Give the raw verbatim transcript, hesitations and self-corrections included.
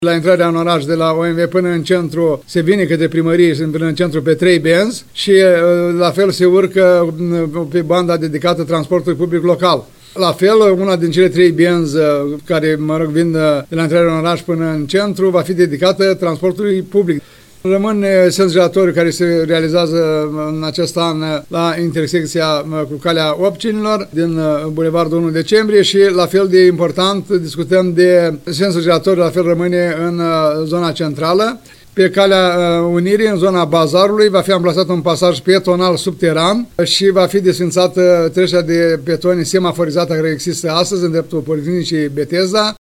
La intrarea în oraș de la O M V până în centru se vine către primărie și până în centru pe trei benzi și la fel se urcă pe banda dedicată transportului public local. La fel, una din cele trei benzi care, mă rog, vin de la intrarea în oraș până în centru va fi dedicată transportului public. Rămân sens giratoriu care se realizează în acest an la intersecția cu calea Opcinilor din Bulevardul unu decembrie și la fel de important discutăm de sensul giratoriu, la fel rămâne în zona centrală. Pe calea Unirii, în zona Bazarului, va fi amplasat un pasaj pietonal subteran și va fi desfințată trecerea de pietoni semaforizată care există astăzi în dreptul Policlinicii Betesda.